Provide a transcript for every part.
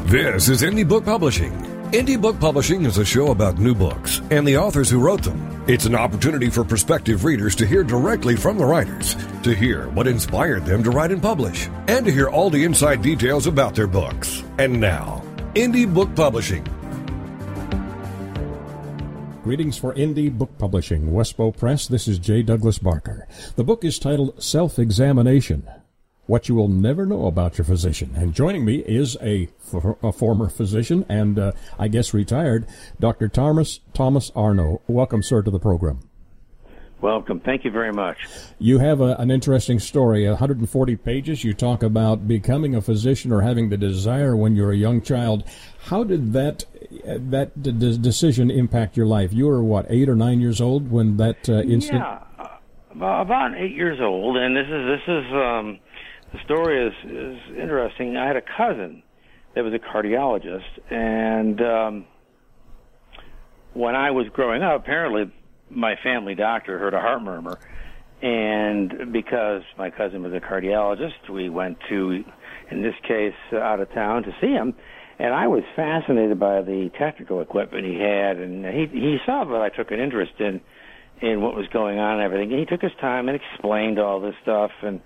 This is Indie Book Publishing. Indie Book Publishing is a show about new books and the authors who wrote them. It's an opportunity for prospective readers to hear directly from the writers, to hear what inspired them to write and publish, and to hear all the inside details about their books. And now, Indie Book Publishing. Greetings for Indie Book Publishing, Westbow Press. This is J. Douglas Barker. The book is titled Self-Examination: What You Will Never Know About Your Physician. And joining me is a former physician and I guess retired, Dr. Thomas Arno. Welcome, sir, to the program. Welcome. Thank you very much. You have an interesting story, 140 pages. You talk about becoming a physician or having the desire when you're a young child. How did that decision impact your life? You were, what, 8 or 9 years old when that incident? Yeah, about 8 years old. And this is the story is interesting. I had a cousin that was a cardiologist, and when I was growing up, apparently my family doctor heard a heart murmur, and because my cousin was a cardiologist, we went to, in this case, out of town to see him, and I was fascinated by the technical equipment he had, and he saw that I took an interest in what was going on and everything, and he took his time and explained all this stuff, and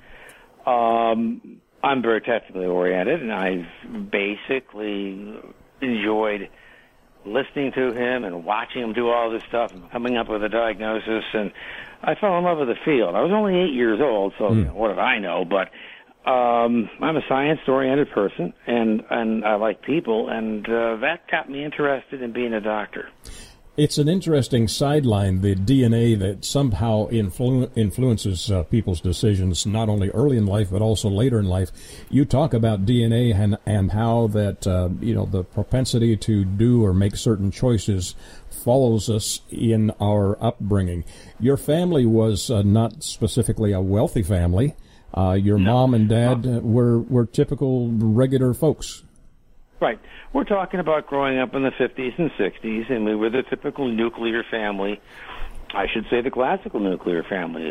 I'm very technically oriented, and I've basically enjoyed listening to him and watching him do all this stuff and coming up with a diagnosis, and I fell in love with the field. I was only 8 years old, so you know, what did I know? But I'm a science-oriented person, and I like people, and that got me interested in being a doctor. It's an interesting sideline, the DNA that somehow influences people's decisions, not only early in life but also later in life. You talk about DNA and how that the propensity to do or make certain choices follows us in our upbringing. Your family was not specifically a wealthy family. Your mom and dad were typical regular folks. Right. We're talking about growing up in the 50s and 60s, and we were the typical nuclear family. I should say the classical nuclear family.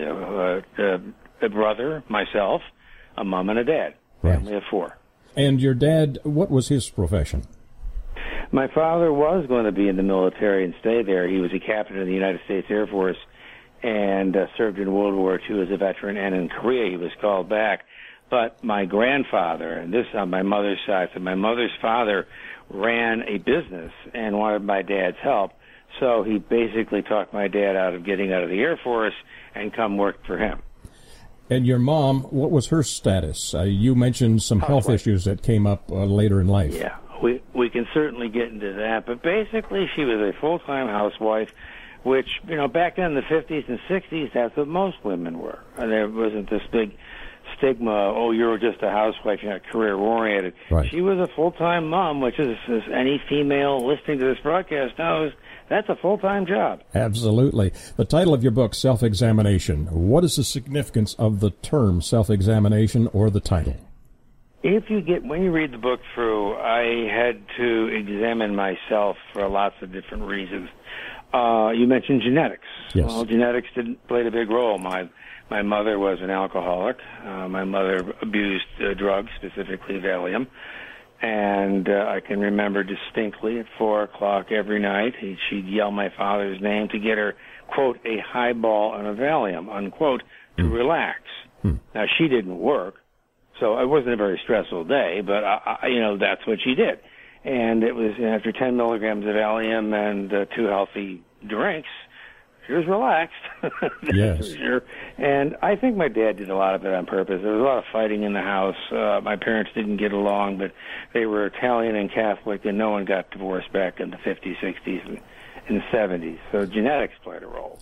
A brother, myself, a mom, and a dad. Family of 4. And your dad, what was his profession? My father was going to be in the military and stay there. He was a captain in the United States Air Force and served in World War II as a veteran, and in Korea he was called back. But my grandfather, and this on my mother's side, so my mother's father ran a business and wanted my dad's help. So he basically talked my dad out of getting out of the Air Force and come work for him. And your mom, what was her status? You mentioned some health issues that came up later in life. Yeah, we can certainly get into that. But basically she was a full-time housewife, which, back then in the 50s and 60s, that's what most women were. And there wasn't this big stigma, you're just a housewife, you're not career-oriented. Right. She was a full-time mom, which is, as any female listening to this broadcast knows, that's a full-time job. Absolutely. The title of your book, Self-Examination. What is the significance of the term self-examination or the title? When you read the book through, I had to examine myself for lots of different reasons. You mentioned genetics. Yes. Well, genetics played a big role. My mother was an alcoholic. My mother abused drugs, specifically Valium. And I can remember distinctly at 4 o'clock every night, she'd yell my father's name to get her, quote, a highball and a Valium, unquote, to relax. Now, she didn't work, so it wasn't a very stressful day, but, that's what she did. And it was after 10 milligrams of Valium and 2 healthy drinks, she was relaxed. Yes. Sure. And I think my dad did a lot of it on purpose. There was a lot of fighting in the house. My parents didn't get along, but they were Italian and Catholic, and no one got divorced back in the 50s, 60s, and 70s. So genetics played a role.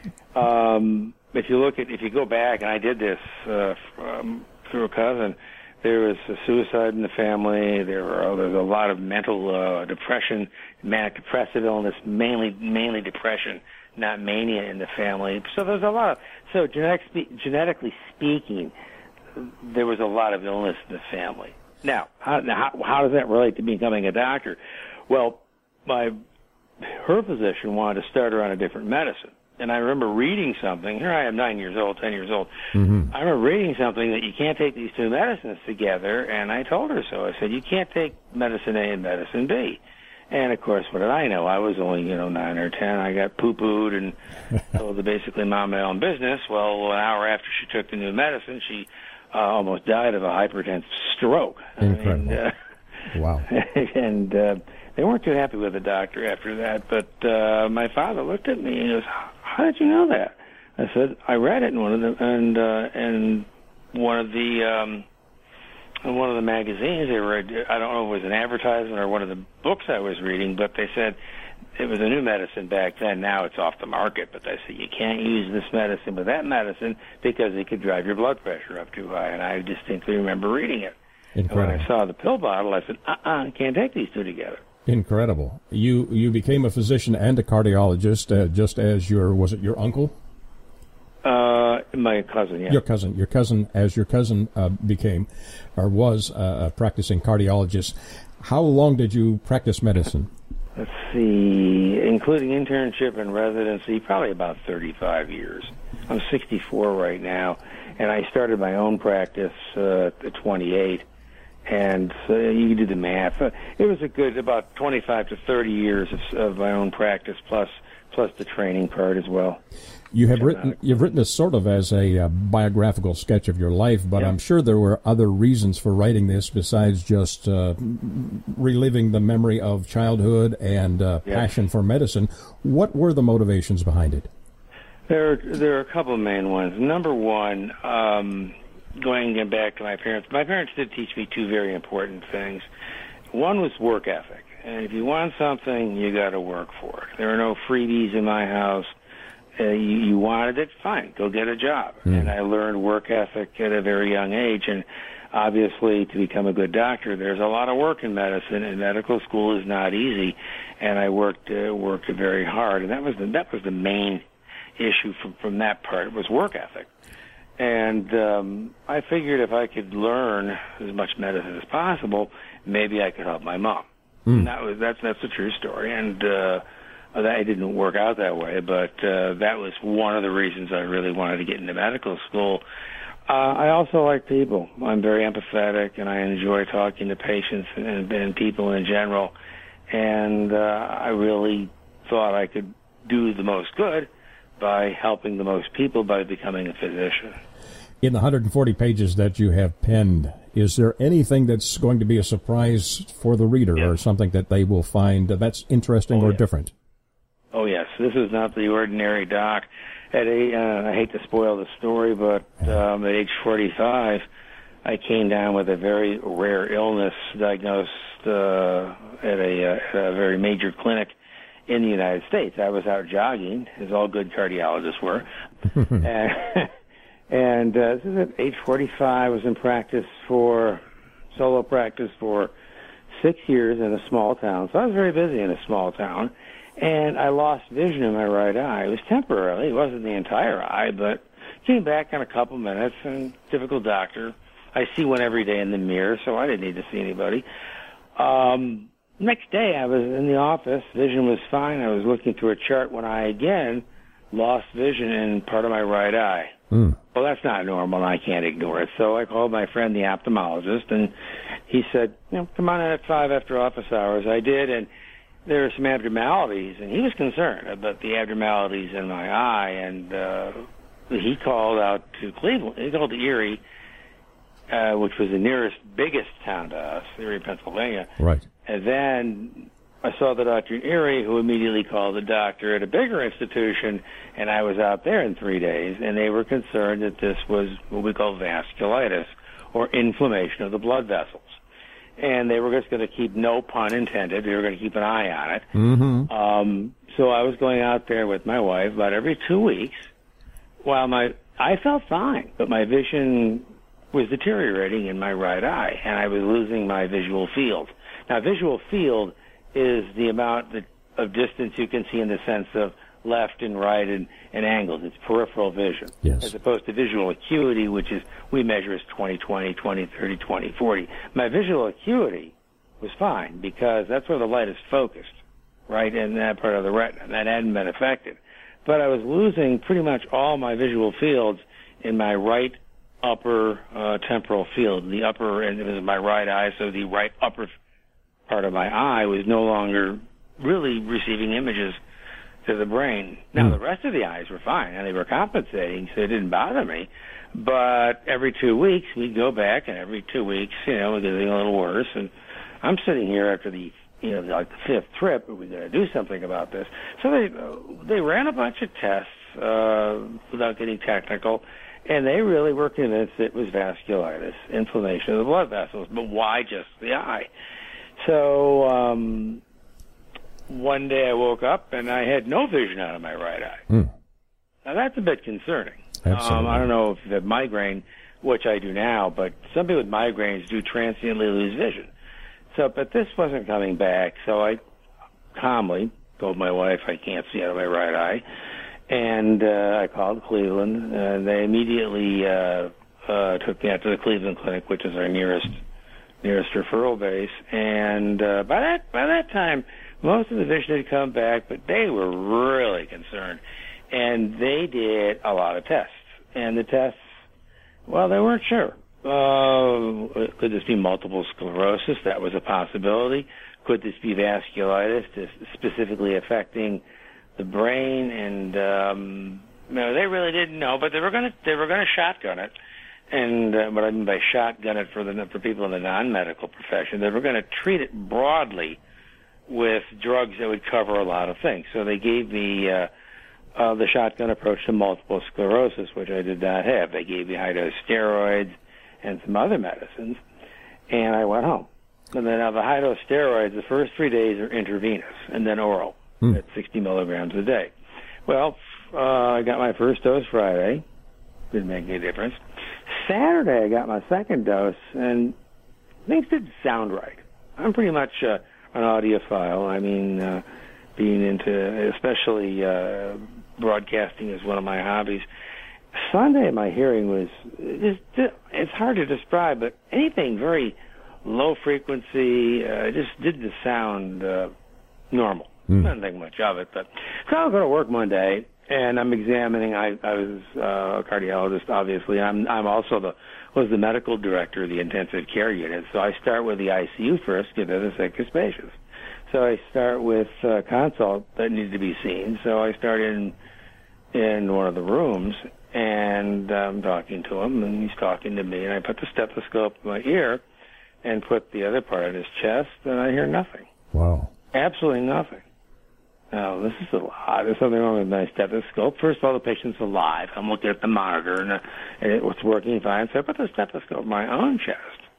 If you go back, and I did this through a cousin, there was a suicide in the family. There was a lot of mental depression, manic depressive illness, mainly depression, not mania in the family. So there's a lot of, genetically speaking, there was a lot of illness in the family. Now, how does that relate to becoming a doctor? Well, her physician wanted to start her on a different medicine. And I remember reading something. Here I am, 9 years old, 10 years old. I remember reading something that you can't take these two medicines together, and I told her so. I said, you can't take medicine A and medicine B. And, of course, what did I know? I was only, 9 or 10. I got poo-pooed and told to basically mind my own business. Well, an hour after she took the new medicine, she almost died of a hypertensive stroke. Incredible. Wow. And they weren't too happy with the doctor after that. But my father looked at me and he goes, how did you know that? I said, I read it in one of the magazines. They were, I don't know if it was an advertisement or one of the books I was reading, but they said it was a new medicine back then. Now it's off the market. But they said you can't use this medicine with that medicine because it could drive your blood pressure up too high. And I distinctly remember reading it. Incredible. And when I saw the pill bottle, I said, I can't take these two together. Incredible. You became a physician and a cardiologist, just as was it your uncle? My cousin, yeah. Your cousin became, or was a practicing cardiologist. How long did you practice medicine? Let's see, including internship and residency, probably about 35 years. I'm 64 right now, and I started my own practice at 28. And so you can do the math. It was a good about 25 to 30 years of my own practice, plus the training part as well. You've written this sort of as a biographical sketch of your life, but yeah. I'm sure there were other reasons for writing this besides just reliving the memory of childhood and passion for medicine. What were the motivations behind it? There are a couple of main ones. Number one, going back to my parents did teach me two very important things. One was work ethic. And if you want something, you got to work for it. There are no freebies in my house. You wanted it, fine, go get a job. And I learned work ethic at a very young age. And obviously, to become a good doctor, there's a lot of work in medicine, and medical school is not easy. And I worked very hard, and that was the main issue from that part. It was work ethic. And I figured if I could learn as much medicine as possible, maybe I could help my mom. And that's a true story. And that didn't work out that way, but that was one of the reasons I really wanted to get into medical school. I also like people. I'm very empathetic, and I enjoy talking to patients and people in general. And I really thought I could do the most good by helping the most people by becoming a physician. In the 140 pages that you have penned, is there anything that's going to be a surprise for the reader or something that they will find that's interesting or different? Oh, yes. This is not the ordinary doc. I hate to spoil the story, but at age 45, I came down with a very rare illness diagnosed at a very major clinic in the United States. I was out jogging, as all good cardiologists were. And this is at age 45. I was in solo practice for 6 years in a small town. So I was very busy in a small town. And I lost vision in my right eye. It was temporarily. It wasn't the entire eye, but came back in a couple minutes. And typical doctor. I see one every day in the mirror, so I didn't need to see anybody. Next day, I was in the office. Vision was fine. I was looking through a chart when I again lost vision in part of my right eye. Well, that's not normal, and I can't ignore it. So I called my friend, the ophthalmologist, and he said, come on in at 5 after office hours. I did, and there were some abnormalities, and he was concerned about the abnormalities in my eye, and he called out to Cleveland. He called to Erie, which was the nearest, biggest town to us, Erie, Pennsylvania. Right. And then I saw the doctor in Erie, who immediately called the doctor at a bigger institution, and I was out there in 3 days, and they were concerned that this was what we call vasculitis, or inflammation of the blood vessels. And they were just going to keep, no pun intended, they were going to keep an eye on it. So I was going out there with my wife about every 2 weeks, while I felt fine, but my vision was deteriorating in my right eye, and I was losing my visual field. Now, visual field is the amount of distance you can see in the sense of left and right and angles. It's peripheral vision. Yes. As opposed to visual acuity, which is we measure as 20/20, 20/30, 20/40. My visual acuity was fine because that's where the light is focused, right, in that part of the retina. That hadn't been affected. but I was losing pretty much all my visual fields in my right upper temporal field. The upper, and it was my right eye, so the right upper part of my eye was no longer really receiving images to the brain. Now, the rest of the eyes were fine, and they were compensating, so it didn't bother me. But every 2 weeks, we'd go back, and every 2 weeks, it was getting a little worse. And I'm sitting here after the the fifth trip, are we going to do something about this? So they ran a bunch of tests without getting technical, and they really were convinced it was vasculitis, inflammation of the blood vessels. But why just the eye? So one day I woke up, and I had no vision out of my right eye. Now, that's a bit concerning. Absolutely. I don't know if you have migraine, which I do now, but some people with migraines do transiently lose vision. So, but this wasn't coming back, so I calmly told my wife I can't see out of my right eye, and I called Cleveland, and they immediately took me out to the Cleveland Clinic, which is our nearest referral base. And by that time, most of the vision had come back, but they were really concerned, and they did a lot of tests. And the tests, well, they weren't sure. Could this be multiple sclerosis? That was a possibility. Could this be vasculitis, specifically affecting the brain? And no, they really didn't know, but they were going to shotgun it. And what I mean by shotgun it for people in the non-medical profession, they were going to treat it broadly with drugs that would cover a lot of things. So they gave me the shotgun approach to multiple sclerosis, which I did not have. They gave me high-dose steroids and some other medicines, and I went home. And then the high-dose steroids, the first 3 days are intravenous, and then oral at 60 milligrams a day. Well, I got my first dose Friday. Didn't make any difference. Saturday, I got my second dose, and things didn't sound right. I'm pretty much an audiophile. I mean, being into, especially broadcasting is one of my hobbies. Sunday, my hearing was it's hard to describe, but anything very low frequency just didn't sound normal. I didn't think much of it. But so I go to work Monday, and I'm examining. I was a cardiologist, obviously. I'm also was the medical director of the intensive care unit. So I start with the ICU first, get to the sickest patients. So I start with consult that needed to be seen. So I start in one of the rooms, and I'm talking to him, and he's talking to me, and I put the stethoscope in my ear and put the other part in his chest, and I hear nothing. Wow. Absolutely nothing. Now, this is a lot. There's something wrong with my stethoscope. First of all, the patient's alive. I'm looking at the monitor, and it's working fine. So I put the stethoscope in my own chest.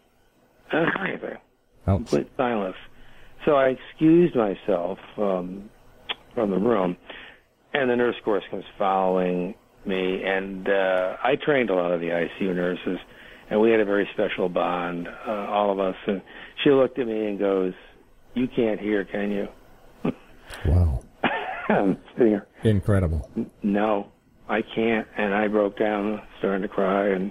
I don't hear anything. Complete silence. So I excused myself from the room, and the nurse course comes following me, and I trained a lot of the ICU nurses, and we had a very special bond, all of us. And she looked at me and goes, "You can't hear, can you?" Wow. I'm sitting here. Incredible. No, I can't. And I broke down, starting to cry. And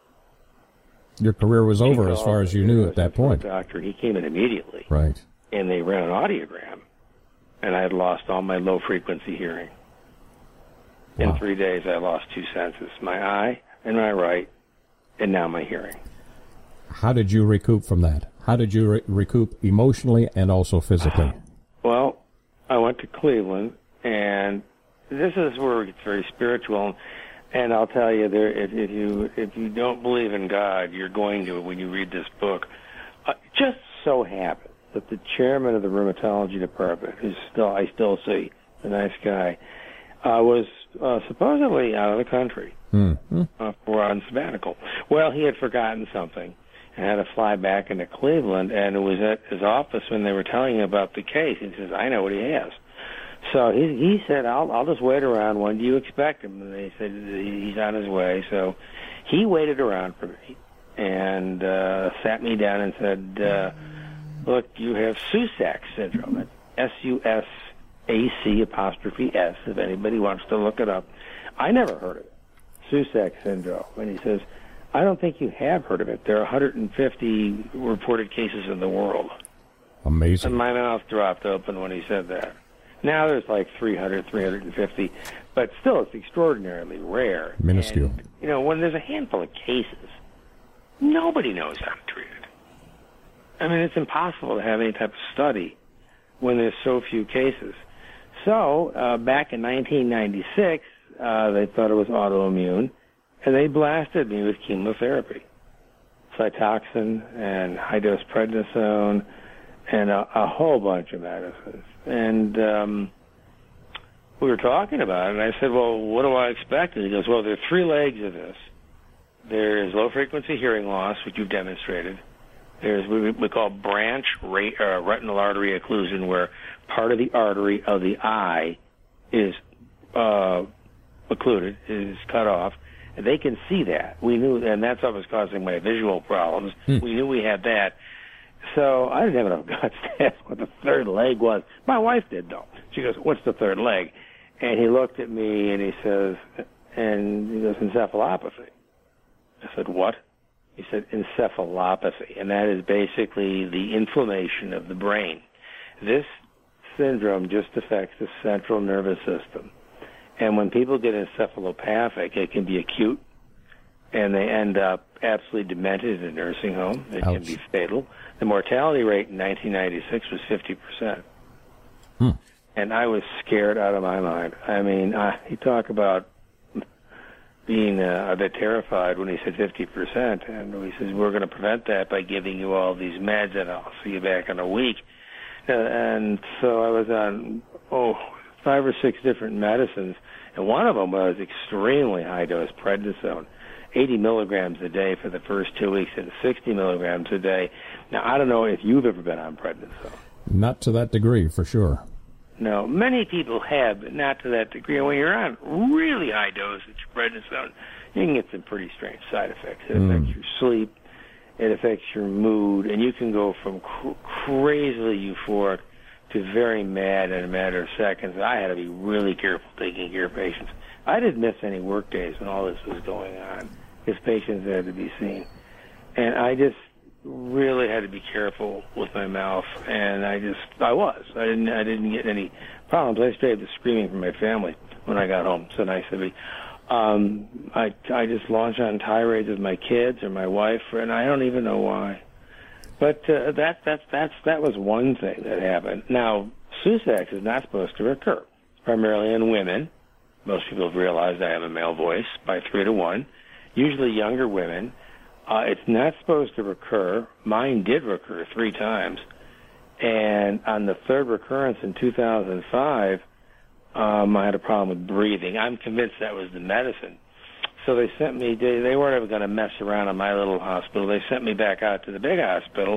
your career was over as far as you knew at that point. Doctor, he came in immediately. Right. And they ran an audiogram, and I had lost all my low-frequency hearing. Wow. In 3 days, I lost two senses, my eye and my right, and now my hearing. How did you recoup from that? How did you recoup emotionally and also physically? Well, I went to Cleveland, and this is where it gets very spiritual. And I'll tell you, if you don't believe in God, you're going to when you read this book. Just so happens that the chairman of the rheumatology department, who's I still see, a nice guy, was supposedly out of the country for on sabbatical. Well, he had forgotten something and had to fly back into Cleveland, and it was at his office when they were telling him about the case. He says, "I know what he has." So he said, I'll just wait around. When do you expect him? And they said, he's on his way. So he waited around for me and sat me down and said, look, you have Sussac's syndrome. That's S-U-S-A-C apostrophe S, if anybody wants to look it up. I never heard of it, Sussac's syndrome. And he says, I don't think you have heard of it. There are 150 reported cases in the world. Amazing. And my mouth dropped open when he said that. Now there's like 300, 350, but still it's extraordinarily rare. Minuscule. And, you know, when there's a handful of cases, nobody knows how to treat it. I mean, it's impossible to have any type of study when there's so few cases. So back in 1996, they thought it was autoimmune, and they blasted me with chemotherapy, Cytoxan and high-dose prednisone, and a whole bunch of medicines. And we were talking about it, and I said, well, what do I expect? And he goes, well, there are three legs of this. There's low-frequency hearing loss, which you've demonstrated. There's what we call branch retinal artery occlusion, where part of the artery of the eye is occluded, is cut off. And they can see that. We knew, and that's what was causing my visual problems. We knew we had that. So I didn't have enough guts to ask what the third leg was. My wife did, though. She goes, what's the third leg? And he looked at me, and he says, encephalopathy. I said, what? He said, encephalopathy, and that is basically the inflammation of the brain. This syndrome just affects the central nervous system. And when people get encephalopathic, it can be acute, and they end up absolutely demented in a nursing home. It can be fatal. The mortality rate in 1996 was 50%. And I was scared out of my mind. I mean, you talk about being a bit terrified when he said 50%, and he says, we're going to prevent that by giving you all these meds, and I'll see you back in a week. And so I was on, 5 or 6 different medicines, and one of them was extremely high-dose prednisone, 80 milligrams a day for the first 2 weeks and 60 milligrams a day. Now, I don't know if you've ever been on prednisone. Not to that degree, for sure. No, many people have, but not to that degree. And when you're on really high dosage prednisone, you can get some pretty strange side effects. It affects your sleep, it affects your mood, and you can go from crazily euphoric to very mad in a matter of seconds. I had to be really careful taking care of patients. I didn't miss any work days when all this was going on, because patients had to be seen. And I just really had to be careful with my mouth, and I didn't get any problems. I stayed the screaming from my family when I got home. So nice of me. I just launched on tirades with my kids or my wife, and I don't even know why. But that was one thing that happened. Now, Susax is not supposed to recur, primarily in women. Most people have realized I have a male voice by 3 to 1. Usually younger women. It's not supposed to recur. Mine did recur 3 times. And on the third recurrence in 2005, I had a problem with breathing. I'm convinced that was the medicine. So they sent me, they weren't ever going to mess around in my little hospital. They sent me back out to the big hospital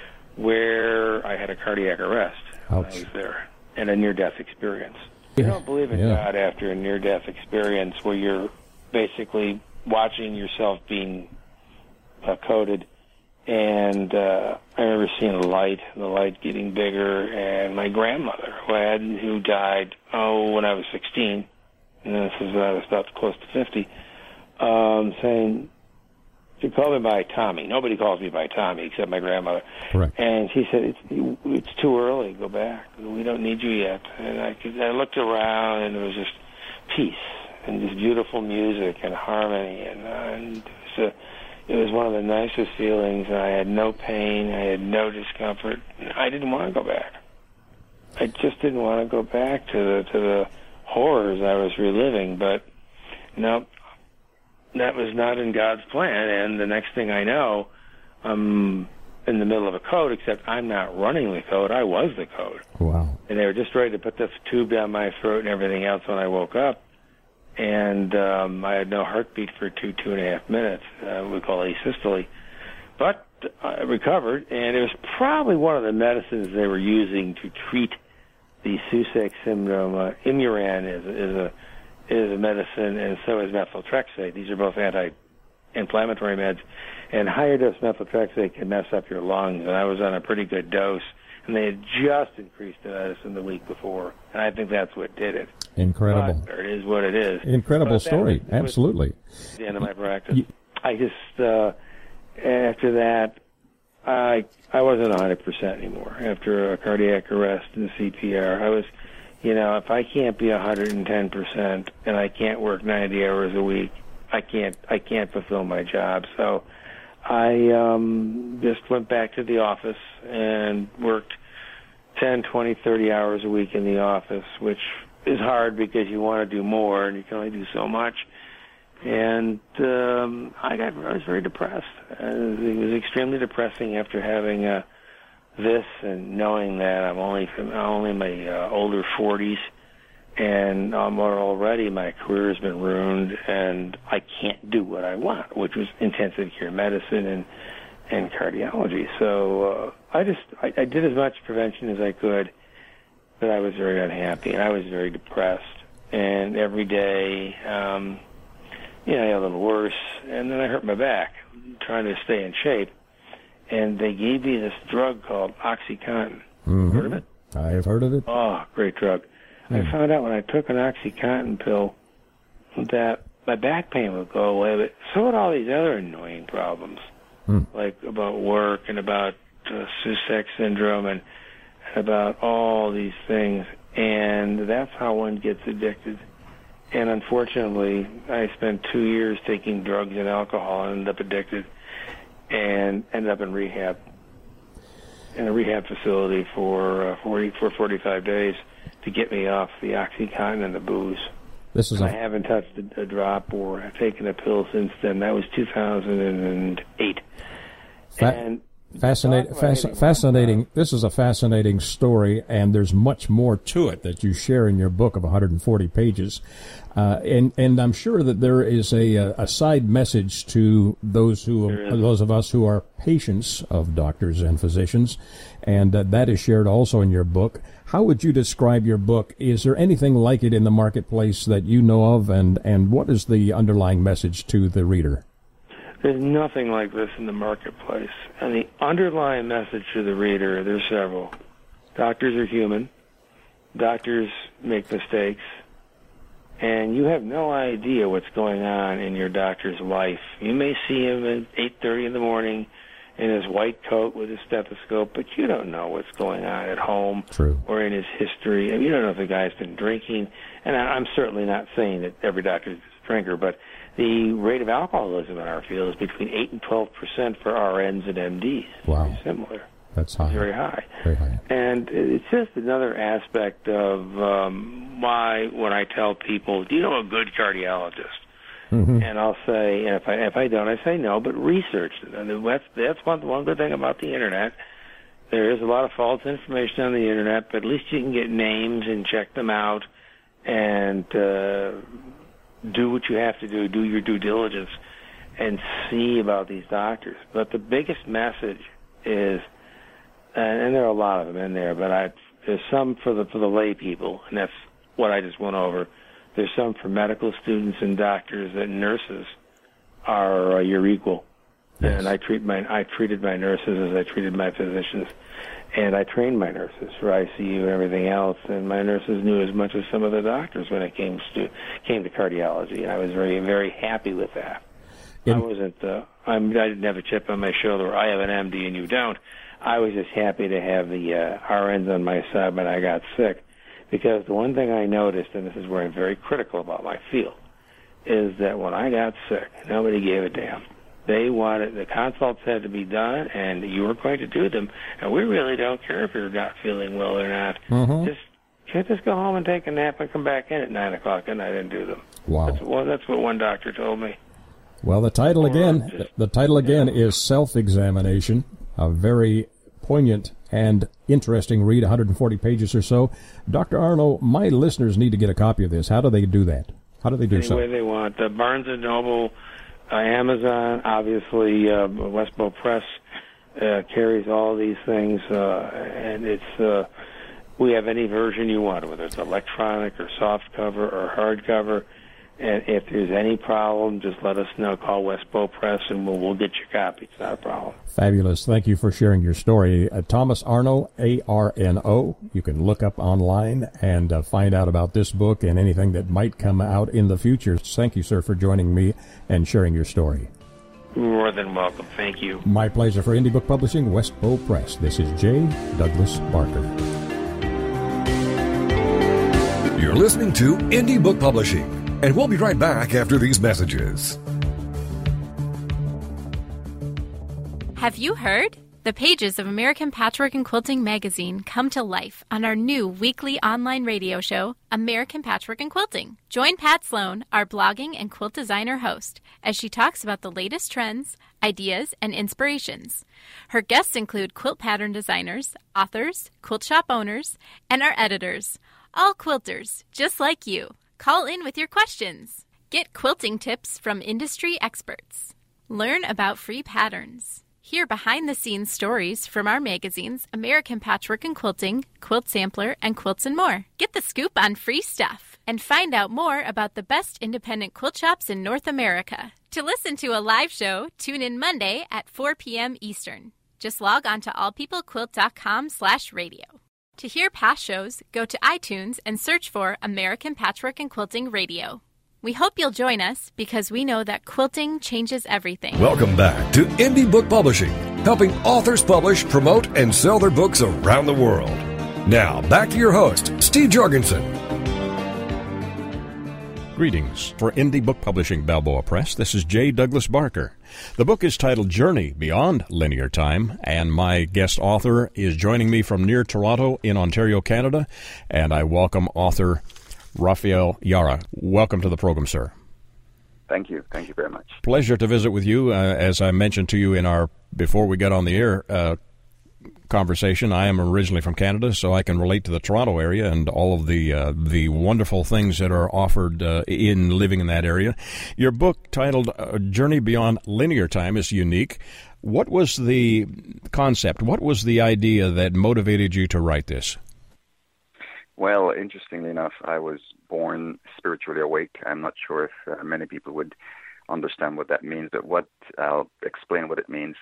where I had a cardiac arrest when I was there and a near-death experience. You don't believe in God after a near-death experience where you're basically watching yourself being coated. And I remember seeing the light getting bigger, and my grandmother, who died, when I was 16, and this is when I was about close to 50, saying, she called me by Tommy. Nobody calls me by Tommy except my grandmother. Correct. And she said, it's too early, go back. We don't need you yet. And I looked around, and it was just peace, and just beautiful music and harmony, and it was one of the nicest feelings. I had no pain. I had no discomfort. I didn't want to go back. I just didn't want to go back to the horrors I was reliving. But no, that was not in God's plan. And the next thing I know, I'm in the middle of a code, except I'm not running the code. I was the code. Wow. And they were just ready to put the tube down my throat and everything else when I woke up. And I had no heartbeat for 2.5 minutes. We call it asystole. But I recovered, and it was probably one of the medicines they were using to treat the Susax syndrome. Imuran is a medicine, and so is methotrexate. These are both anti-inflammatory meds. And higher dose methotrexate can mess up your lungs, and I was on a pretty good dose. And they had just increased the medicine the week before, and I think that's what did it. Incredible. But it is what it is. Incredible story. Absolutely. The end of my practice. I just after that, I wasn't 100% anymore. After a cardiac arrest and CPR, I was, if I can't be 110% and I can't work 90 hours a week, I can't fulfill my job. So I just went back to the office and worked 10, 20, 30 hours a week in the office, which is hard because you want to do more and you can only do so much. And I was very depressed. It was extremely depressing after having this and knowing that I'm only in my older 40s, and already my career has been ruined, and I can't do what I want, which was intensive care medicine and cardiology. So I did as much prevention as I could, but I was very unhappy and I was very depressed. And every day, I got a little worse, and then I hurt my back trying to stay in shape. And they gave me this drug called OxyContin. Mm-hmm. Heard of it? I have heard of it. Oh, great drug. I found out when I took an OxyContin pill that my back pain would go away, but so would all these other annoying problems, like about work and about Suicide syndrome and about all these things. And that's how one gets addicted. And unfortunately, I spent 2 years taking drugs and alcohol and ended up addicted and ended up in rehab, in a rehab facility for 45 days to get me off the OxyContin and the booze. I haven't touched a drop or taken a pill since then. That was 2008. Fascinating. This is a fascinating story, and there's much more to it that you share in your book of 140 pages. And I'm sure that there is a side message to those of us who are patients of doctors and physicians, and that is shared also in your book. How would you describe your book? Is there anything like it in the marketplace that you know of, and what is the underlying message to the reader? There's nothing like this in the marketplace. And the underlying message to the reader, there's several. Doctors are human. Doctors make mistakes. And you have no idea what's going on in your doctor's life. You may see him at 8:30 in the morning in his white coat with his stethoscope, but you don't know what's going on at home. True. Or in his history. And you don't know if the guy's been drinking. And I'm certainly not saying that every doctor is a drinker, but the rate of alcoholism in our field is between 8 and 12% for RNs and MDs. Wow. Very similar. That's high. It's very high. Very high. And it's just another aspect of why when I tell people, do you know a good cardiologist? Mm-hmm. And I'll say, and if I don't, I say no, but research it. And that's one good thing about the Internet. There is a lot of false information on the Internet, but at least you can get names and check them out and do what you have to do your due diligence, and see about these doctors. But the biggest message is, and there are a lot of them in there, but there's some for the lay people, and that's what I just went over. There's some for medical students and doctors, and nurses are your equal. Yes. And I treated my nurses as I treated my physicians. And I trained my nurses for ICU and everything else, and my nurses knew as much as some of the doctors when it came to cardiology. And I was very, very happy with that. I didn't have a chip on my shoulder. I have an MD and you don't. I was just happy to have the RNs on my side when I got sick, because the one thing I noticed, and this is where I'm very critical about my field, is that when I got sick, nobody gave a damn. They wanted, the consults had to be done, and you were going to do them. And we really don't care if you're not feeling well or not. Mm-hmm. Just go home and take a nap and come back in at 9 o'clock at night and do them. Wow. That's what one doctor told me. Well, the title again is Self-Examination, a very poignant and interesting read, 140 pages or so. Dr. Arno, my listeners need to get a copy of this. How do they do that? How do they do so? Any way they want. Barnes & Noble, Amazon, obviously, Westbow Press carries all these things, and it's we have any version you want, whether it's electronic or soft cover or hard cover. And if there's any problem, just let us know. Call Westbow Press, and we'll get your copy. It's not a problem. Fabulous. Thank you for sharing your story. Thomas Arno, A-R-N-O. You can look up online and find out about this book and anything that might come out in the future. Thank you, sir, for joining me and sharing your story. More than welcome. Thank you. My pleasure. For Indie Book Publishing, Westbow Press. This is J. Douglas Barker. You're listening to Indie Book Publishing, and we'll be right back after these messages. Have you heard? The pages of American Patchwork and Quilting magazine come to life on our new weekly online radio show, American Patchwork and Quilting. Join Pat Sloan, our blogging and quilt designer host, as she talks about the latest trends, ideas, and inspirations. Her guests include quilt pattern designers, authors, quilt shop owners, and our editors, all quilters, just like you. Call in with your questions. Get quilting tips from industry experts. Learn about free patterns. Hear behind-the-scenes stories from our magazines, American Patchwork and Quilting, Quilt Sampler, and Quilts and More. Get the scoop on free stuff and find out more about the best independent quilt shops in North America. To listen to a live show, tune in Monday at 4 p.m. Eastern. Just log on to allpeoplequilt.com/radio. To hear past shows, go to iTunes and search for American Patchwork and Quilting Radio. We hope you'll join us because we know that quilting changes everything. Welcome back to Indie Book Publishing, helping authors publish, promote, and sell their books around the world. Now, back to your host, Steve Jorgensen. Greetings. For Indie Book Publishing Balboa Press, this is J. Douglas Barker. The book is titled Journey Beyond Linear Time, and my guest author is joining me from near Toronto in Ontario, Canada, and I welcome author Rafael Yara. Welcome to the program, sir. Thank you. Thank you very much. Pleasure to visit with you. As I mentioned to you in our before we got on the air conversation, I am originally from Canada, so I can relate to the Toronto area and all of the wonderful things that are offered in living in that area. Your book titled Journey Beyond Linear Time is unique. What was the concept? What was the idea that motivated you to write this? Well, interestingly enough, I was born spiritually awake. I'm not sure if many people would understand what that means, but I'll explain what it means.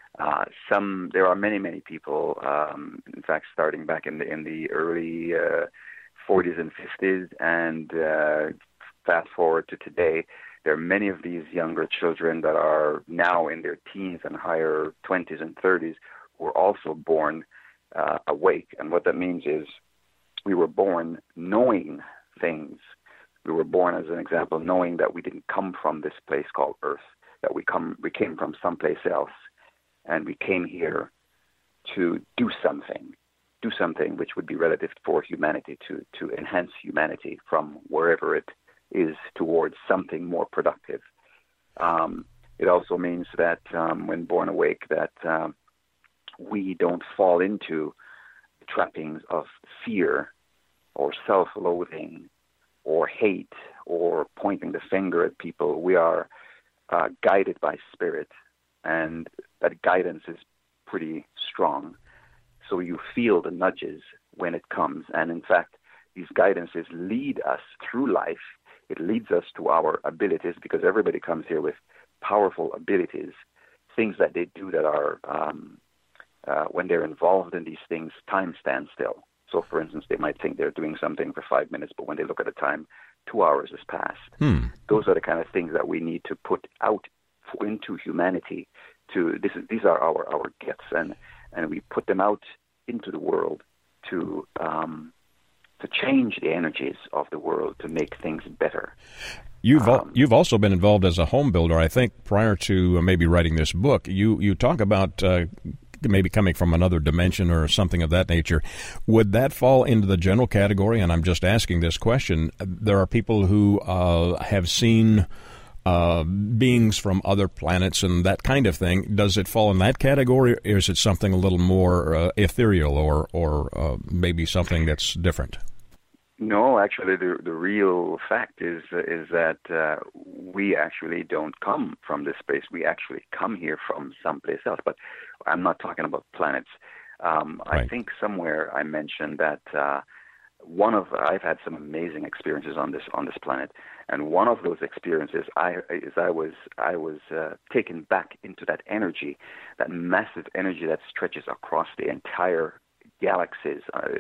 There are many people. In fact, starting back in the early 40s and 50s, and fast forward to today, there are many of these younger children that are now in their teens and higher 20s and 30s who are also born awake. And what that means is, we were born knowing things. We were born, as an example, knowing that we didn't come from this place called Earth, that we came from someplace else, and we came here to do something which would be relative for humanity, to enhance humanity from wherever it is towards something more productive. It also means that when born awake, that we don't fall into the trappings of fear or self-loathing or hate or pointing the finger at people. We are guided by spirit, and that guidance is pretty strong. So you feel the nudges when it comes. And in fact, these guidances lead us through life. It leads us to our abilities, because everybody comes here with powerful abilities, things that they do that are, when they're involved in these things, time stands still. So, for instance, they might think they're doing something for 5 minutes, but when they look at the time, 2 hours has passed. Those are the kind of things that we need to put out into humanity. These are our gifts, and we put them out into the world to change the energies of the world, to make things better. You've also been involved as a home builder. I think prior to maybe writing this book, you talk about maybe coming from another dimension or something of that nature. Would that fall into the general category? And I'm just asking this question. There are people who have seen beings from other planets and that kind of thing. Does it fall in that category, or is it something a little more ethereal, or maybe something that's different? No, actually, the real fact is that we actually don't come from this space. We actually come here from someplace else. But I'm not talking about planets. Right. I think somewhere I mentioned that I've had some amazing experiences on this planet, and one of those experiences I was taken back into that energy, that massive energy that stretches across the entire galaxies,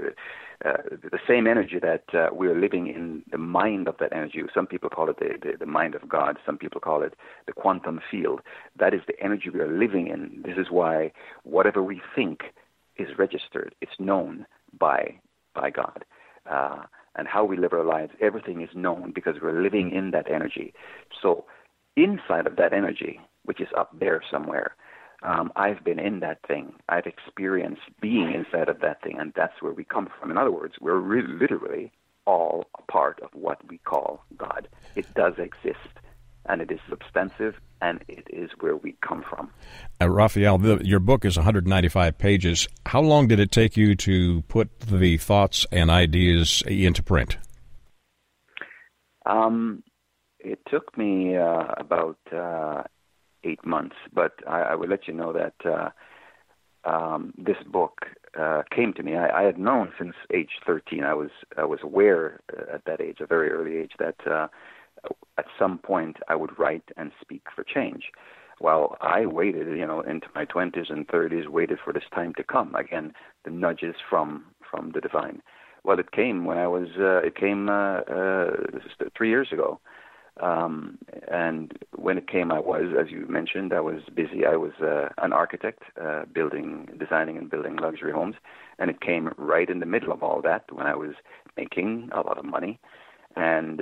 the same energy that we're living in, the mind of that energy. Some people call it the mind of God. Some people call it the quantum field. That is the energy we are living in. This is why whatever we think is registered. It's known by God. and how we live our lives, everything is known because we're living in that energy. So inside of that energy, which is up there somewhere, I've been in that thing. I've experienced being inside of that thing, and that's where we come from. In other words, we're literally all a part of what we call God. It does exist, and it is substantive, and it is where we come from. Raphael, your book is 195 pages. How long did it take you to put the thoughts and ideas into print? It took me about 8 months, but I will let you know that this book came to me. I had known since age 13. I was aware at that age, a very early age, that at some point I would write and speak for change. Well, I waited, into my 20s and 30s, waited for this time to come. Again, the nudges from the divine. Well, it came when I was. It came 3 years ago. And when it came, I was, as you mentioned, I was busy. I was an architect, designing and building luxury homes, and it came right in the middle of all that when I was making a lot of money, and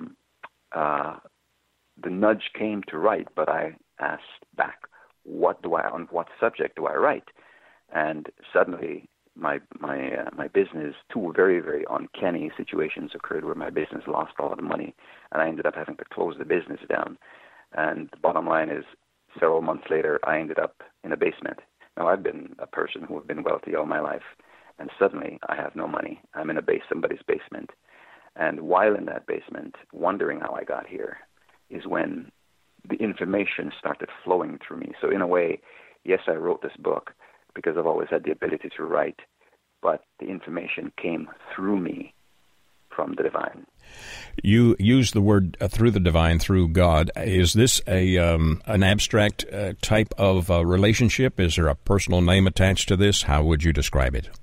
the nudge came to write, but I asked back, on what subject do I write? And suddenly my business, two very, very uncanny situations occurred where my business lost all of the money, and I ended up having to close the business down. And the bottom line is, several months later, I ended up in a basement. Now, I've been a person who has been wealthy all my life, and suddenly I have no money. I'm in somebody's basement. And while in that basement, wondering how I got here, is when the information started flowing through me. So in a way, yes, I wrote this book because I've always had the ability to write, but the information came through me from the divine. You use the word through the divine, through God. Is this an abstract type of relationship? Is there a personal name attached to this? How would you describe it?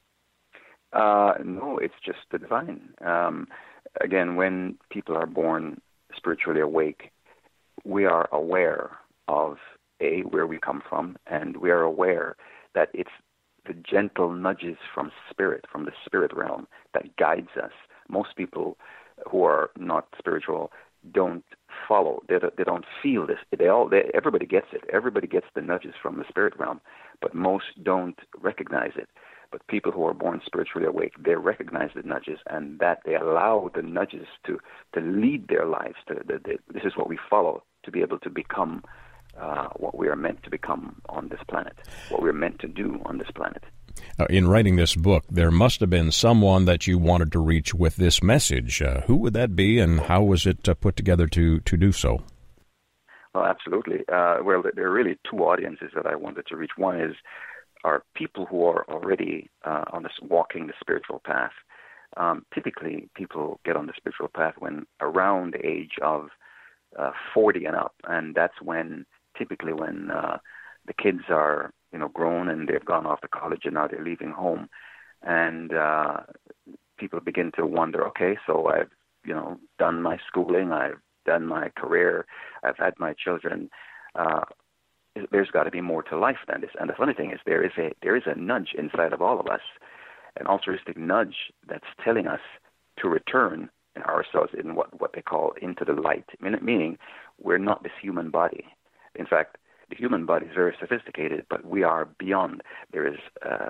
No, it's just the divine. Again, when people are born spiritually awake, we are aware of, where we come from, and we are aware that it's the gentle nudges from the spirit realm, that guides us. Most people who are not spiritual don't follow. They don't feel this. Everybody gets it. Everybody gets the nudges from the spirit realm, but most don't recognize it. But people who are born spiritually awake, they recognize the nudges, and that they allow the nudges to lead their lives. This is what we follow to be able to become what we are meant to become on this planet, what we're meant to do on this planet. In writing this book, there must have been someone that you wanted to reach with this message. Who would that be, and how was it put together to do so? Well, absolutely. Well, there are really two audiences that I wanted to reach. One are people who are already walking the spiritual path. Typically, people get on the spiritual path when around the age of 40 and up, and that's typically when the kids are grown and they've gone off to college and now they're leaving home, and people begin to wonder, okay, so I've done my schooling, I've done my career, I've had my children. There's got to be more to life than this. And the funny thing is, there is a nudge inside of all of us, an altruistic nudge that's telling us to return ourselves in what they call into the light, meaning we're not this human body. In fact, the human body is very sophisticated, but we are beyond. There is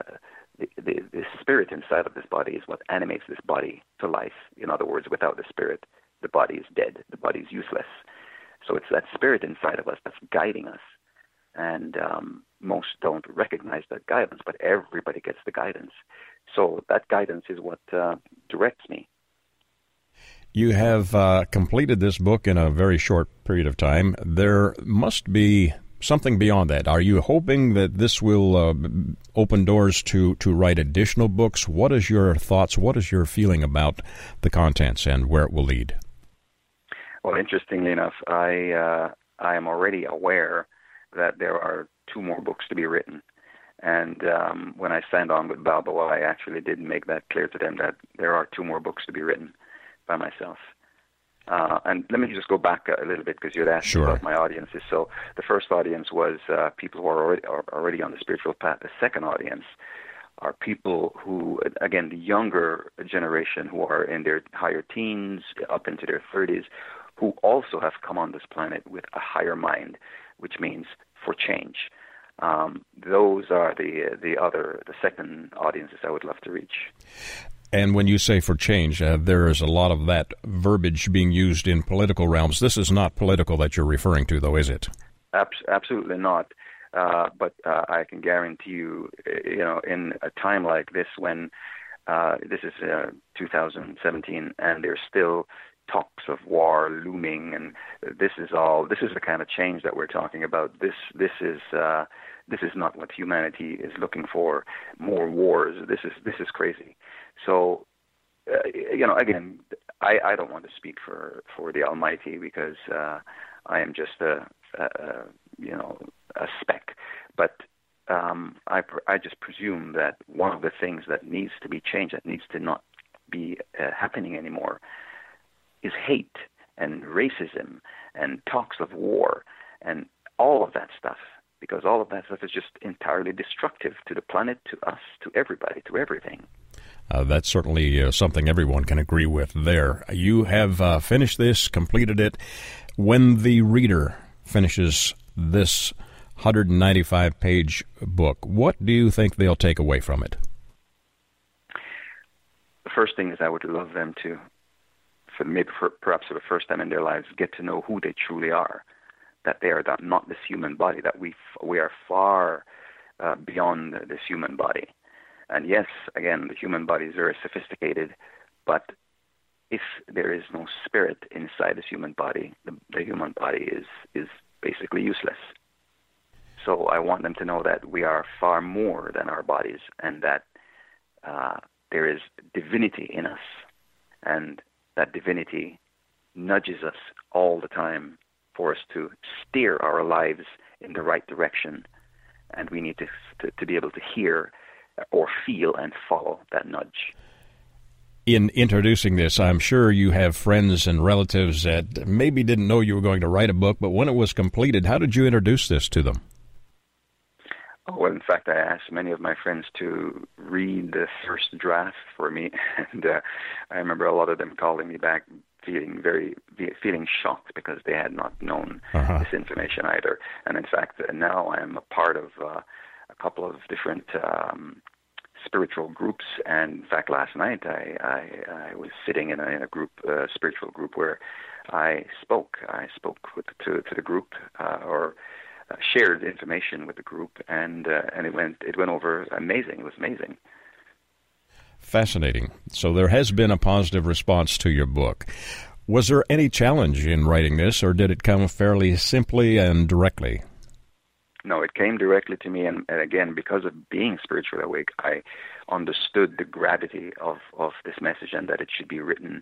the spirit inside of this body is what animates this body to life. In other words, without the spirit, the body is dead. The body is useless. So it's that spirit inside of us that's guiding us. And most don't recognize that guidance, but everybody gets the guidance. So that guidance is what directs me. You have completed this book in a very short period of time. There must be something beyond that. Are you hoping that this will open doors to write additional books? What is your thoughts? What is your feeling about the contents and where it will lead? Well, interestingly enough, I am already aware that there are 2 more books to be written. And when I signed on with Balboa, I actually did make that clear to them that there are 2 more books to be written by myself. And let me just go back a little bit because you had asked about my audiences. So the first audience was people who are already on the spiritual path. The second audience are people who, again, the younger generation who are in their higher teens up into their 30s, who also have come on this planet with a higher mind, which means for change. Those are the second audiences I would love to reach. And when you say for change, there is a lot of that verbiage being used in political realms. This is not political that you're referring to, though, is it? Absolutely not. But I can guarantee you, in a time like this when this is 2017 and there's still talks of war looming, and this is the kind of change that we're talking about. This is not what humanity is looking for. More wars. This is crazy. So, again, I don't want to speak for the Almighty, because I am just a speck. But I just presume that one of the things that needs to be changed, that needs to not be happening anymore, is hate and racism and talks of war and all of that stuff, because all of that stuff is just entirely destructive to the planet, to us, to everybody, to everything. That's certainly something everyone can agree with there. You have finished this, completed it. When the reader finishes this 195-page book, what do you think they'll take away from it? The first thing is I would love them to, perhaps for the first time in their lives, get to know who they truly are, that they are not this human body, that we are far beyond this human body. And yes, again, the human body is very sophisticated, but if there is no spirit inside this human body, the human body is basically useless. So I want them to know that we are far more than our bodies, and that there is divinity in us, and that divinity nudges us all the time for us to steer our lives in the right direction, and we need to be able to hear or feel and follow that nudge. In introducing this, I'm sure you have friends and relatives that maybe didn't know you were going to write a book, but when it was completed, how did you introduce this to them? Oh, well, in fact, I asked many of my friends to read the first draft for me, and I remember a lot of them calling me back feeling shocked because they had not known this information either. And in fact, now I'm a part of a couple of different spiritual groups, and in fact, last night I was sitting in a group, spiritual group, where I spoke to the group, or shared information with the group, and it went over amazing. It was amazing. Fascinating. So there has been a positive response to your book. Was there any challenge in writing this, or did it come fairly simply and directly? No, it came directly to me, and again, because of being spiritually awake, I understood the gravity of this message, and that it should be written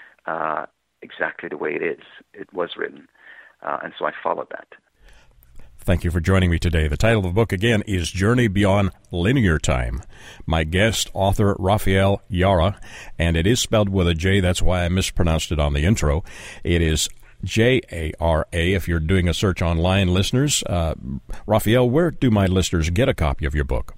exactly the way it was written, and so I followed that. Thank you for joining me today. The title of the book, again, is Journey Beyond Linear Time. My guest, author Raphael Yara, and it is spelled with a J. That's why I mispronounced it on the intro. It is J-A-R-A if you're doing a search online, listeners. Raphael, where do my listeners get a copy of your book?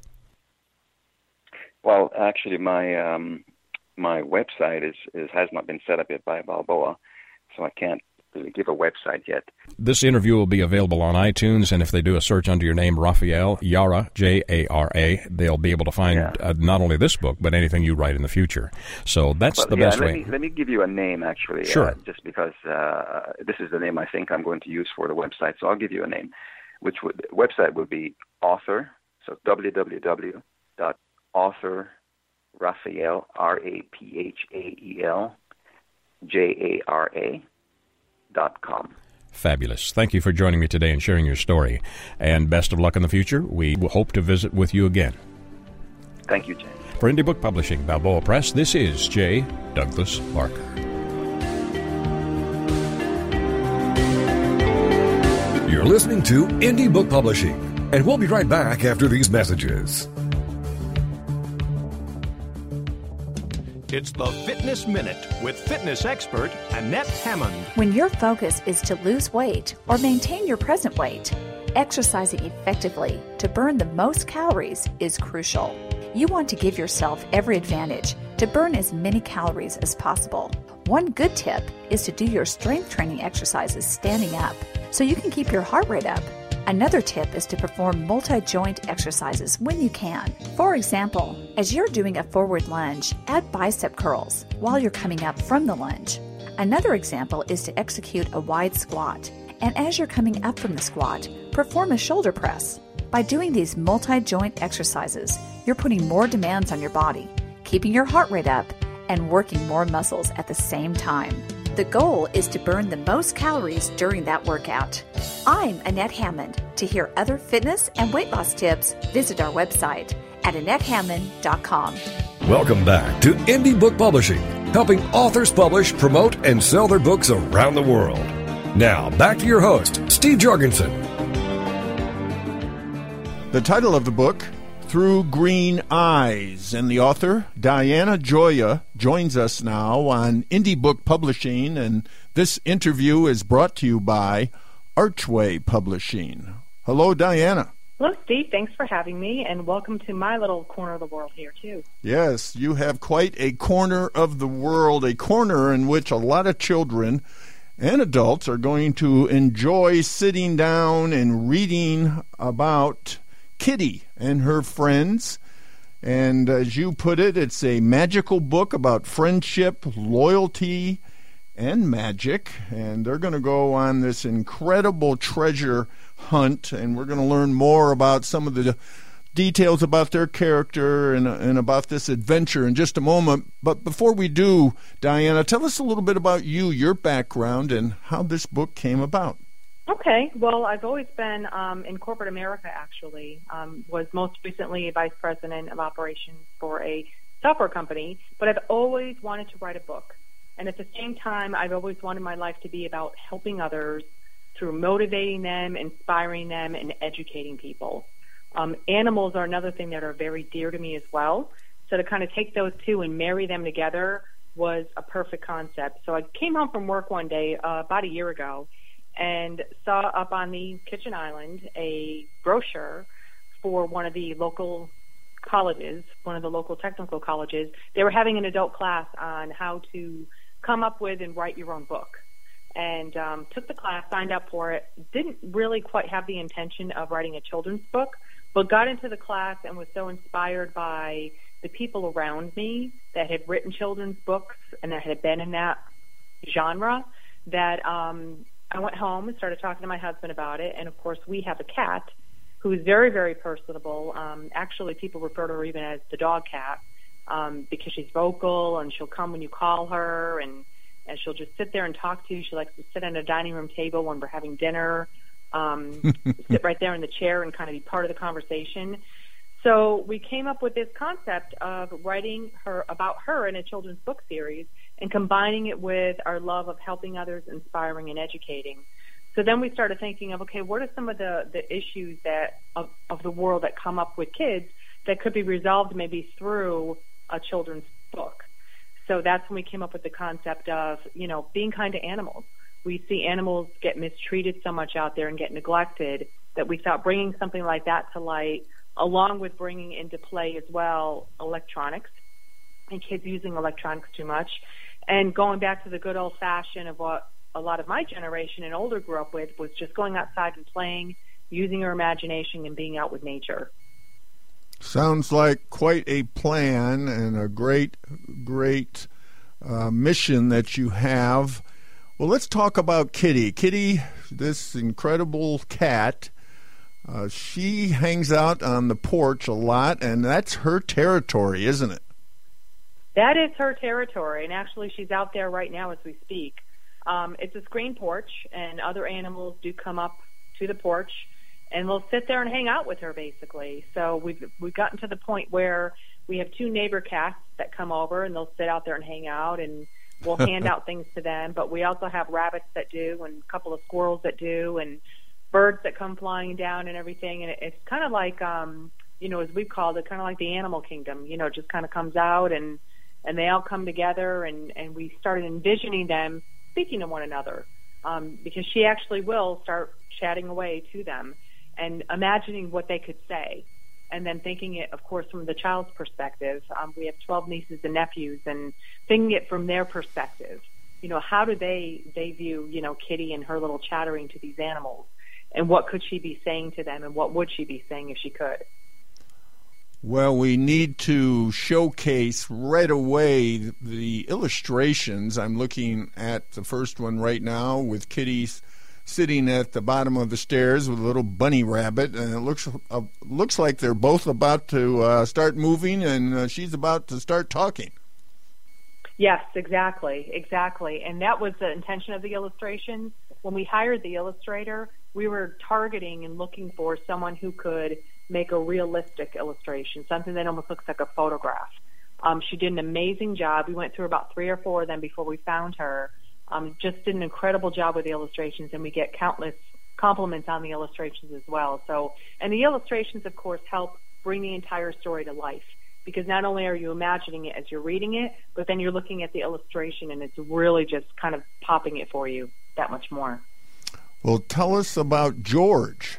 Well, actually, my website has not been set up yet by Balboa, so I can't really give a website yet. This interview will be available on iTunes, and if they do a search under your name, Raphael Yara, J-A-R-A, they'll be able to find not only this book, but anything you write in the future. So that's the best way. Let me give you a name, actually, sure. Just because this is the name I think I'm going to use for the website, so I'll give you a name. Website would be author, so www.authorraphael, R-A-P-H-A-E-L, J-A-R-A.com. Fabulous. Thank you for joining me today and sharing your story. And best of luck in the future. We will hope to visit with you again. Thank you, Jay. For Indie Book Publishing, Balboa Press, this is J. Douglas Barker. You're listening to Indie Book Publishing, and we'll be right back after these messages. It's the Fitness Minute with fitness expert Annette Hammond. When your focus is to lose weight or maintain your present weight, exercising effectively to burn the most calories is crucial. you want to give yourself every advantage to burn as many calories as possible. One good tip is to do your strength training exercises standing up so you can keep your heart rate up. Another tip is to perform multi-joint exercises when you can. For example, as you're doing a forward lunge, add bicep curls while you're coming up from the lunge. Another example is to execute a wide squat, and as you're coming up from the squat, perform a shoulder press. By doing these multi-joint exercises, you're putting more demands on your body, keeping your heart rate up, and working more muscles at the same time. The goal is to burn the most calories during that workout. I'm Annette Hammond. To hear other fitness and weight loss tips, visit our website at AnnetteHammond.com. Welcome back to Indie Book Publishing, helping authors publish, promote, and sell their books around the world. Now, back to your host, Steve Jorgensen. The title of the book, Through Green Eyes, and the author, Diana Gioia, joins us now on Indie Book Publishing, and this interview is brought to you by Archway Publishing. Hello, Diana. Hello, Steve. Thanks for having me, and welcome to my little corner of the world here, too. Yes, you have quite a corner of the world, a corner in which a lot of children and adults are going to enjoy sitting down and reading about Kitty and her friends. And as you put it, it's a magical book about friendship, loyalty, and magic. And they're going to go on this incredible treasure hunt, and we're going to learn more about some of the details about their character and about this adventure in just a moment. But before we do, Diana, tell us a little bit about you, your background, and how this book came about. Okay. Well, I've always been in corporate America, actually. Was most recently a vice president of operations for a software company, but I've always wanted to write a book. And at the same time, I've always wanted my life to be about helping others through motivating them, inspiring them, and educating people. Animals are another thing that are very dear to me as well. So to kind of take those two and marry them together was a perfect concept. So I came home from work one day about a year ago and saw up on the kitchen island a brochure for one of the local colleges, one of the local technical colleges. They were having an adult class on how to come up with and write your own book. And took the class, signed up for it, didn't really quite have the intention of writing a children's book, but got into the class and was so inspired by the people around me that had written children's books and that had been in that genre that I went home and started talking to my husband about it. And, of course, we have a cat who is very, very personable. Actually, people refer to her even as the dog cat because she's vocal and she'll come when you call her and she'll just sit there and talk to you. She likes to sit on a dining room table when we're having dinner, sit right there in the chair and kind of be part of the conversation. So we came up with this concept of writing about her in a children's book series and combining it with our love of helping others, inspiring, and educating. So then we started thinking of, okay, what are some of the issues that of the world that come up with kids that could be resolved maybe through a children's book? So that's when we came up with the concept of, being kind to animals. We see animals get mistreated so much out there and get neglected that we thought bringing something like that to light, along with bringing into play as well electronics and kids using electronics too much, and going back to the good old-fashioned of what a lot of my generation and older grew up with was just going outside and playing, using your imagination, and being out with nature. Sounds like quite a plan and a great mission that you have. Well, let's talk about Kitty. Kitty, this incredible cat, she hangs out on the porch a lot, and that's her territory, isn't it? That is her territory, and actually she's out there right now as we speak. It's a screen porch, and other animals do come up to the porch, and they'll sit there and hang out with her, basically. So we've gotten to the point where we have two neighbor cats that come over, and they'll sit out there and hang out, and we'll hand out things to them. But we also have rabbits that do, and a couple of squirrels that do, and birds that come flying down and everything. And it's kind of like, as we've called it, kind of like the animal kingdom. It just kind of comes out, and they all come together, and we started envisioning them speaking to one another because she actually will start chatting away to them and imagining what they could say. and then thinking it, of course, from the child's perspective. We have 12 nieces and nephews, and thinking it from their perspective. How do they view, Kitty and her little chattering to these animals, and what could she be saying to them, and what would she be saying if she could? Well, we need to showcase right away the illustrations. I'm looking at the first one right now with Kitty sitting at the bottom of the stairs with a little bunny rabbit, and it looks like they're both about to start moving, and she's about to start talking. Yes, exactly. And that was the intention of the illustration. When we hired the illustrator, we were targeting and looking for someone who could make a realistic illustration, something that almost looks like a photograph. She did an amazing job. We went through about 3 or 4 of them before we found her. Just did an incredible job with the illustrations, and we get countless compliments on the illustrations as well. And the illustrations, of course, help bring the entire story to life, because not only are you imagining it as you're reading it, but then you're looking at the illustration, and it's really just kind of popping it for you that much more. Well, tell us about George.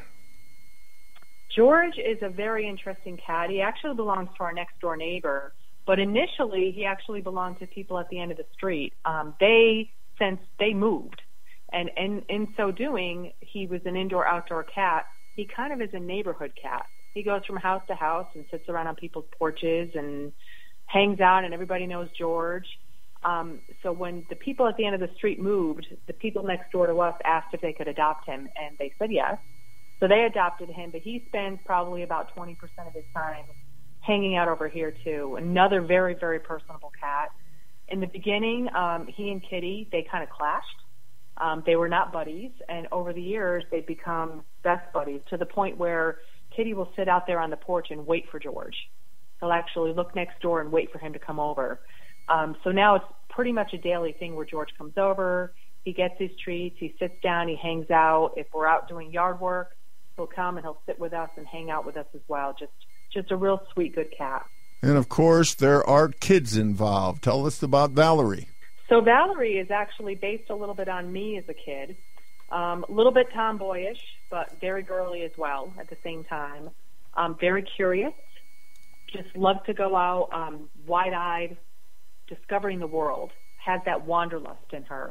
George is a very interesting cat. He actually belongs to our next-door neighbor, but initially he actually belonged to people at the end of the street. Since they moved, and in so doing, he was an indoor-outdoor cat. He kind of is a neighborhood cat. He goes from house to house and sits around on people's porches and hangs out, and everybody knows George. So when the people at the end of the street moved, the people next door to us asked if they could adopt him, and they said yes. So they adopted him, but he spends probably about 20% of his time hanging out over here, too. Another very, very personable cat. In the beginning, he and Kitty, they kind of clashed. They were not buddies, and over the years, they've become best buddies, to the point where Kitty will sit out there on the porch and wait for George. He'll actually look next door and wait for him to come over. So now it's pretty much a daily thing where George comes over, he gets his treats, he sits down, he hangs out. If we're out doing yard work, he'll come and he'll sit with us and hang out with us as well. Just a real sweet, good cat. And, of course, there are kids involved. Tell us about Valerie. So Valerie is actually based a little bit on me as a kid. A little bit tomboyish, but very girly as well at the same time. Very curious. Just loved to go out, wide-eyed, discovering the world. Has that wanderlust in her.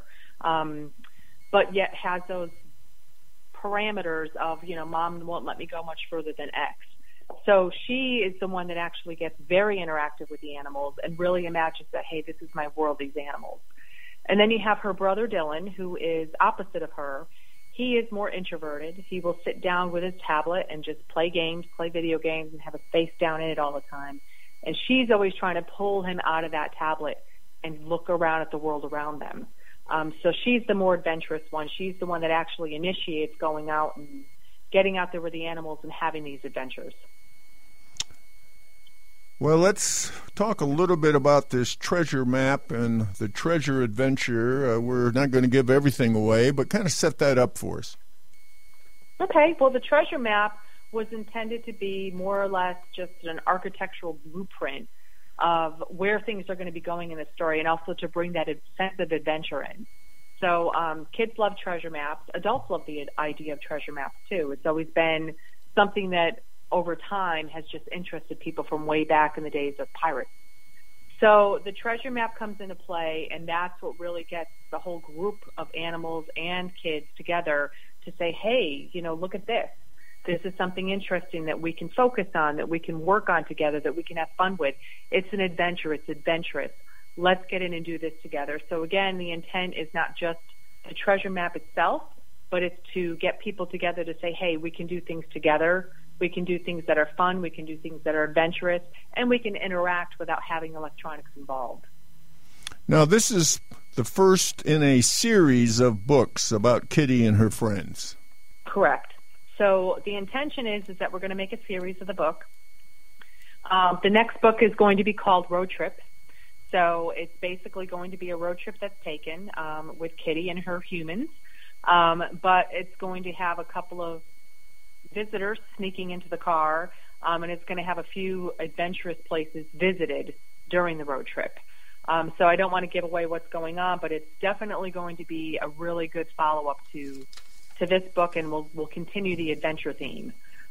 But yet has those parameters of, Mom won't let me go much further than X. So she is the one that actually gets very interactive with the animals and really imagines that, hey, this is my world, these animals. And then you have her brother, Dylan, who is opposite of her. He is more introverted. He will sit down with his tablet and just play video games, and have his face down in it all the time. And she's always trying to pull him out of that tablet and look around at the world around them. So she's the more adventurous one. She's the one that actually initiates going out and getting out there with the animals and having these adventures. Well, let's talk a little bit about this treasure map and the treasure adventure. We're not going to give everything away, but kind of set that up for us. Okay. Well, the treasure map was intended to be more or less just an architectural blueprint of where things are going to be going in the story, and also to bring that sense of adventure in. So kids love treasure maps. Adults love the idea of treasure maps, too. It's always been something that over time has just interested people from way back in the days of pirates. So the treasure map comes into play, and that's what really gets the whole group of animals and kids together to say, hey, look at this. This is something interesting that we can focus on, that we can work on together, that we can have fun with. It's an adventure. It's adventurous. Let's get in and do this together. So again, the intent is not just the treasure map itself, but it's to get people together to say, hey, we can do things together. We can do things that are fun. We can do things that are adventurous, and we can interact without having electronics involved. Now, this is the first in a series of books about Kitty and her friends. Correct. So the intention is that we're going to make a series of the book. The next book is going to be called Road Trip. So it's basically going to be a road trip that's taken with Kitty and her humans. But it's going to have a couple of visitors sneaking into the car, and it's going to have a few adventurous places visited during the road trip. So I don't want to give away what's going on, but it's definitely going to be a really good follow-up to this book, and we'll continue the adventure theme.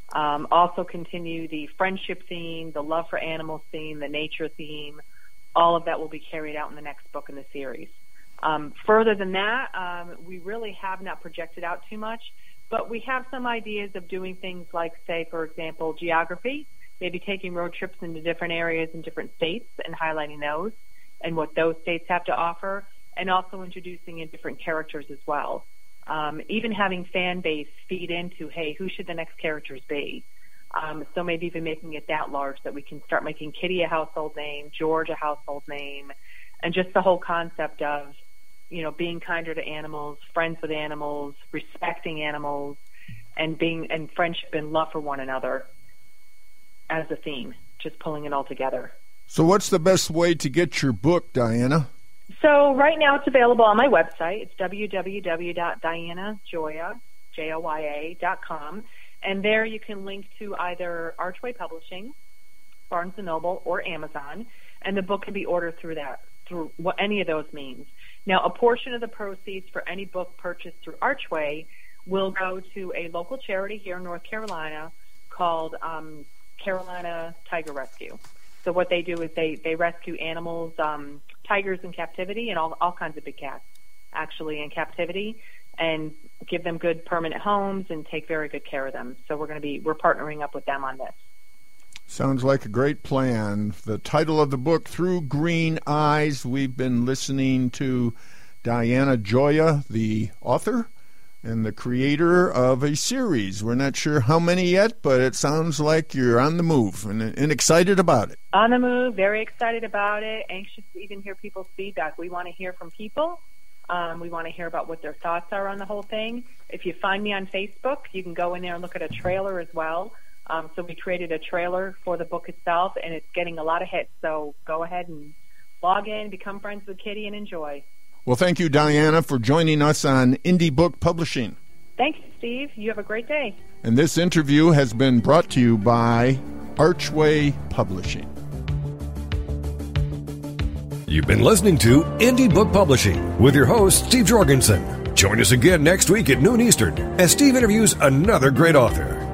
Also continue the friendship theme, the love for animals theme, the nature theme. All of that will be carried out in the next book in the series. Further than that, we really have not projected out too much, but we have some ideas of doing things like, say, for example, geography, maybe taking road trips into different areas in different states and highlighting those and what those states have to offer, and also introducing in different characters as well. Even having fan base feed into, hey, who should the next characters be? So maybe even making it that large that we can start making Kitty a household name, George a household name, and just the whole concept of, you know, being kinder to animals, friends with animals, respecting animals, and friendship and love for one another as a theme, just pulling it all together. So what's the best way to get your book, Diana? So right now it's available on my website. It's www.dianajoya.com. And there you can link to either Archway Publishing, Barnes & Noble, or Amazon. And the book can be ordered through any of those means. Now, a portion of the proceeds for any book purchased through Archway will go to a local charity here in North Carolina called Carolina Tiger Rescue. So what they do is they rescue animals, tigers in captivity and all kinds of big cats, actually, in captivity, and give them good permanent homes and take very good care of them. So we're partnering up with them on this. Sounds like a great plan. The title of the book, Through Green Eyes. We've been listening to Diana Joya, the author and the creator of a series. We're not sure how many yet, but it sounds like you're on the move and excited about it. On the move, very excited about it, anxious to even hear people's feedback. We want to hear from people. We want to hear about what their thoughts are on the whole thing. If you find me on Facebook, you can go in there and look at a trailer as well. So we created a trailer for the book itself, and it's getting a lot of hits. So go ahead and log in, become friends with Kitty, and enjoy. Well, thank you, Diana, for joining us on Indie Book Publishing. Thanks, Steve. You have a great day. And this interview has been brought to you by Archway Publishing. You've been listening to Indie Book Publishing with your host, Steve Jorgensen. Join us again next week at noon Eastern as Steve interviews another great author.